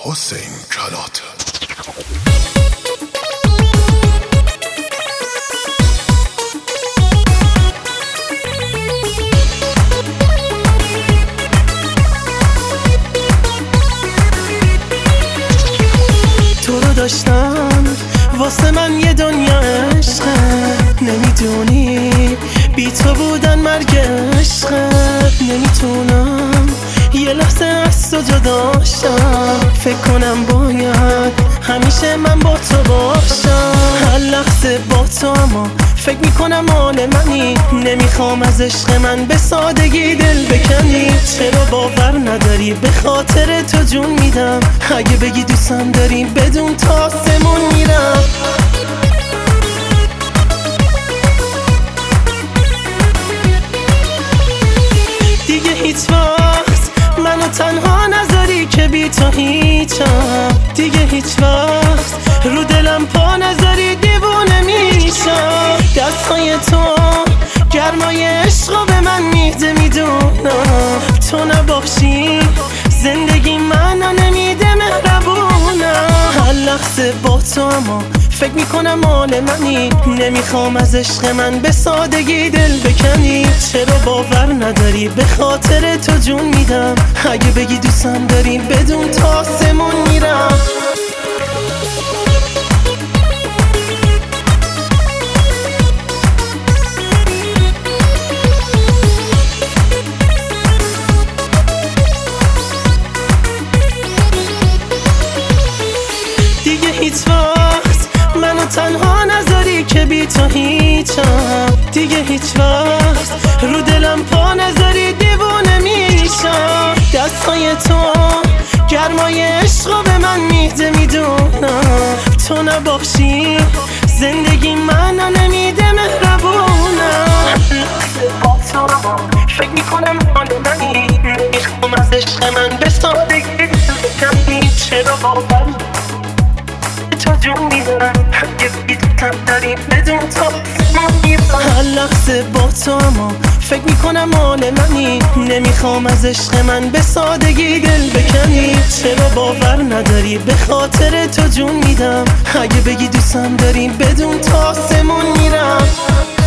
حسین کلات. تو رو داشتم واسه من یه دنیا عشقه، نمیدونی بی تو بودن مرگ عشقه. نمیتونم یه لحظه از تو جدا شم، فکر کنم باید همیشه من با تو باشم. هر لحظه با تو اما فکر میکنم مال منی، نمیخوام از عشق من به سادگی دل بکنی. چرا باور نداری به خاطر تو جون میدم، اگه بگی دوستم داری بدون تا آسمون میرم. دیگه هیچ وقت منو تنها نذاری که بی تو هیچم، دیگه هیچ وقت رو دلم پا نذاری دیوونه میشم. دستای تو گرمای عشقو به من میده، میدونم تو نباشی زندگی منو نمیده مهربونم. هر لحظه با تو اما فکر میکنم مال منی، نمیخوام از عشق من به سادگی دل بکنی. چرا باور نداری به خاطر تو جون میدم، اگه بگی دوستم داری بدون تا آسمون میرم. دیگه هیچ وقت منو تنها نذاری که بی تو هیچم، دیگه هیچ وقت رو دلم پا نذاری دیوونه میشم. دستای تو گرمای عشقو به من میده، میدونم تو نباشی زندگی منو نمیده مهربونم. با تو فکر میکنم حال منی، نمیخوام از عشق من به سادگی بکنی. چرا باور تو جون میدم، اگه بیدتم داری بدون تو هر لحظه با تو اما فکر میکنم مال منی، نمیخوام از عشق من به سادگی دل بکنی. چرا باور نداری به خاطر تو جون میدم، اگه بگی دوستم داری بدون تا آسمون میرم.